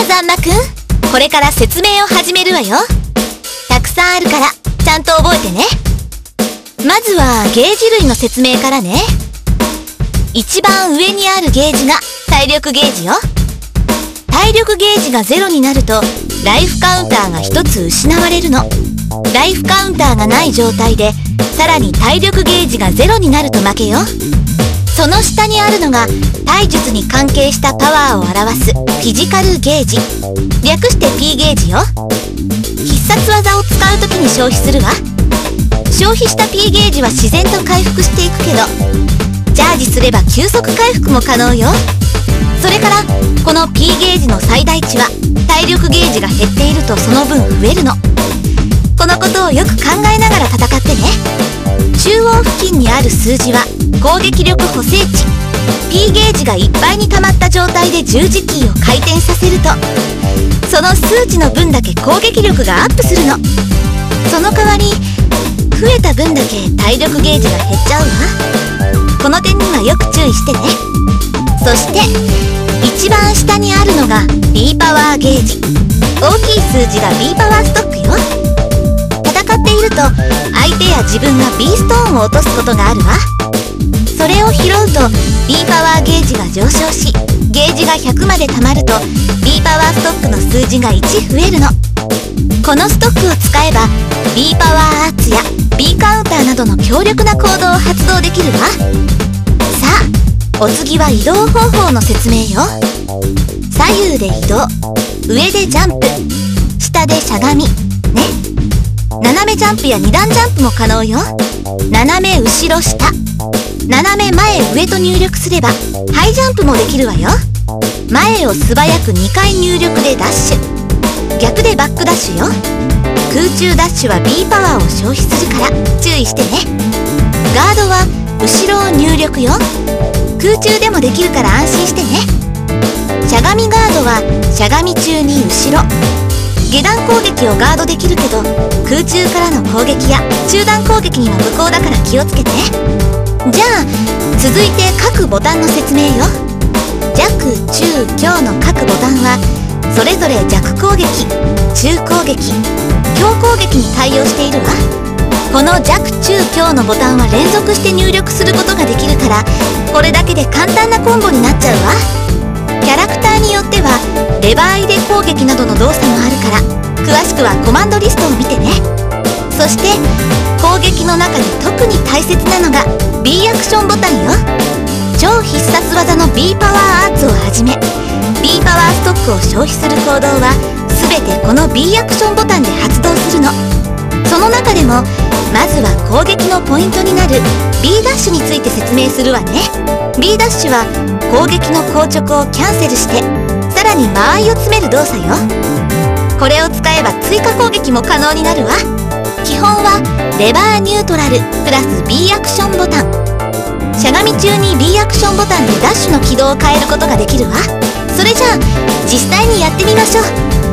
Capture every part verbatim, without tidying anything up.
あザンマくん、これから説明を始めるわよ。たくさんあるからちゃんと覚えてね。まずはゲージ類の説明からね。一番上にあるゲージが体力ゲージよ。体力ゲージがゼロになるとライフカウンターがひとつ失われるの。ライフカウンターがない状態でさらに体力ゲージがゼロになると負けよ。その下にあるのが体術に関係したパワーを表すフィジカルゲージ、略して P ゲージよ。必殺技を使う時に消費するわ。消費した P ゲージは自然と回復していくけど、チャージすれば急速回復も可能よ。それからこの P ゲージの最大値は体力ゲージが減っているとその分増えるの。このことをよく考えながら戦ってね。中央付近にある数字は攻撃力補正値。 P ゲージがいっぱいに溜まった状態で十字キーを回転させるとその数値の分だけ攻撃力がアップするの。その代わり増えた分だけ体力ゲージが減っちゃうわ。この点にはよく注意してね。そして一番下にあるのが B パワーゲージ。大きい数字が B パワーストックよ。戦っていると相手や自分が B ストーンを落とすことがあるわ。それを拾うと B パワーゲージが上昇し、ゲージがひゃくまで貯まると B パワーストックの数字がいち増えるの。このストックを使えば B パワーアーツや B カウンターなどの強力な行動を発動できるわ。さあお次は移動方法の説明よ。左右で移動、上でジャンプ、下でしゃがみね。斜めジャンプやに段ジャンプも可能よ。斜め後ろ下、斜め前上と入力すればハイジャンプもできるわよ。前を素早くにかい入力でダッシュ、逆でバックダッシュよ。空中ダッシュは B パワーを消費するから注意してね。ガードは後ろを入力よ。空中でもできるから安心してね。しゃがみガードはしゃがみ中に後ろ、下段攻撃をガードできるけど空中からの攻撃や中段攻撃には無効だから気をつけて。じゃあ続いて各ボタンの説明よ。弱、中、強の各ボタンはそれぞれ弱攻撃、中攻撃、強攻撃に対応しているわ。この弱、中、強のボタンは連続して入力することができるからこれだけで簡単なコンボになっちゃうわ。キャラクターによってはレバー入れ攻撃などの動作もあるから詳しくはコマンドリストを見てね。そして攻撃の中で特に大切なのが B アクションボタンよ。超必殺技の B パワーアーツをはじめ B パワーストックを消費する行動は全てこの B アクションボタンで発動するの。その中でもまずは攻撃のポイントになる B ダッシュについて説明するわね。 B ダッシュは攻撃の硬直をキャンセルしてさらに間合いを詰める動作よ。これを使えば追加攻撃も可能になるわ。基本はレバーニュートラルプラス B アクションボタン。しゃがみ中に B アクションボタンでダッシュの軌道を変えることができるわ。それじゃあ実際にやってみましょう。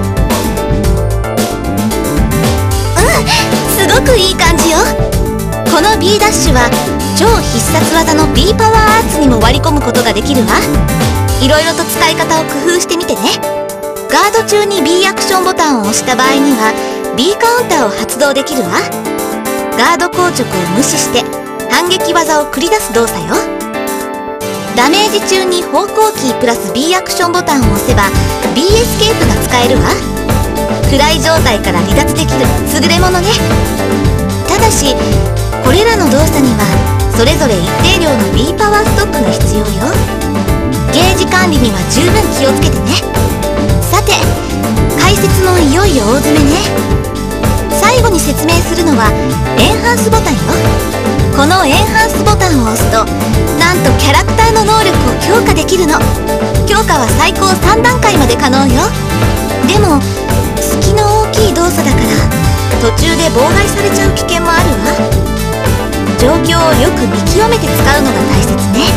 すごくいい感じよ。この B ダッシュは超必殺技の B パワーアーツにも割り込むことができるわ。いろいろと使い方を工夫してみてね。ガード中に B アクションボタンを押した場合には B カウンターを発動できるわ。ガード硬直を無視して反撃技を繰り出す動作よ。ダメージ中に方向キープラス B アクションボタンを押せば B エスケープが使えるわ。暗い状態から離脱できる優れものね。ただしこれらの動作にはそれぞれ一定量の B パワーストックが必要よ。ゲージ管理には十分気をつけてね。さて解説もいよいよ大詰めね。最後に説明するのはエンハンスボタンよ。このエンハンスボタンを押すとなんとキャラクターの能力を強化できるの。強化は最高さん段階まで可能よ。でも隙の大きい動作だから途中で妨害されちゃう危険もあるわ。状況をよく見極めて使うのが大切ね。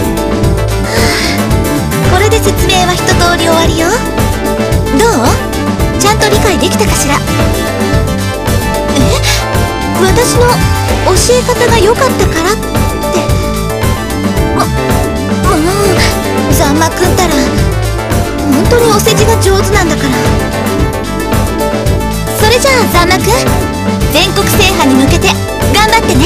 はあ、これで説明は一通り終わりよ。どう？ちゃんと理解できたかしら？え？私の教え方が良かったからってももうザンマくんたら本当にお世辞が上手なんだから。それじゃあザンマくん、全国制覇に向けて頑張ってね。